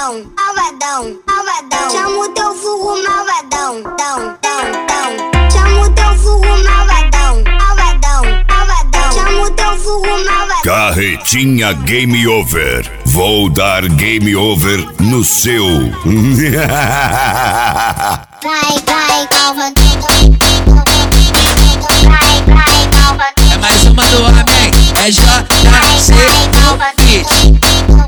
malvadão, malvadão, malvadão. Chama o teu fogo malvadão, dão, dão, dão. Chama o teu fogo malvadão, malvadão, malvadão. Chama o teu fogo malvadão. Carretinha Game Over. Vou dar game over no seu. Vai, malvadão. Vai, malvadão. É mais uma do Amém, é JC Beat.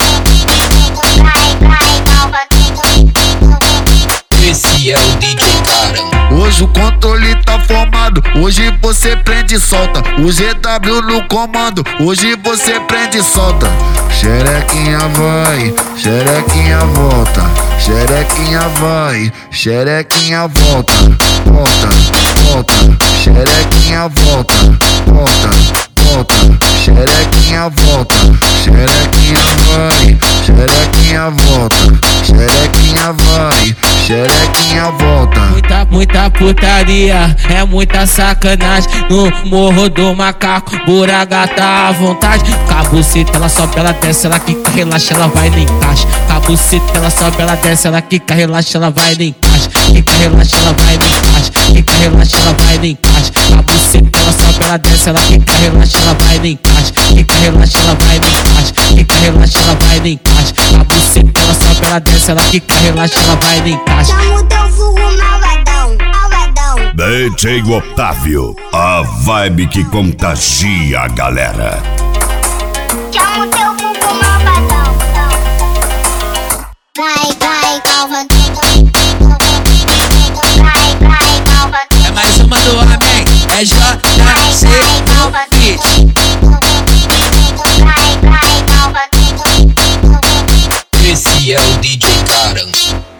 Esse é o DJ Caramba. Hoje o controle tá formado, hoje você prende e solta. O GW no comando, hoje você prende e solta. Xerequinha vai, xerequinha volta. Xerequinha vai, xerequinha volta. Volta, volta, xerequinha volta. Volta, volta, xerequinha volta. Xerequinha vai, xerequinha volta. Xerequinha vai, xerequinha volta. Muita putaria, é muita sacanagem. No morro do macaco, buragata à vontade. Cabuceta, ela sobe, ela desce, ela quica, relaxa, ela vai no encaixe. Cabuceta, ela sobe, ela desce, ela quica, relaxa, ela vai no encaixe. Quica, relaxa, ela vai no encaixe. Quica, relaxa, ela vai no encaixe. Cabuceta, ela sobe, ela desce, ela quica, relaxa, ela vai no encaixe. Quica, relaxa, ela vai no encaixe. Quica, relaxa, ela vai no encaixe. Cabuceta, ela sobe, ela desce, ela quica, relaxa, ela vai no encaixe. Chama o teu fogo malvadão, malvadão. DJ Otávio, a vibe que contagia a galera. Chama o teu fogo malvadão. Vai, malvadão. Vai, malvadão. É mais uma do Amém, é JC Beat. Esse é o DJ Caramba.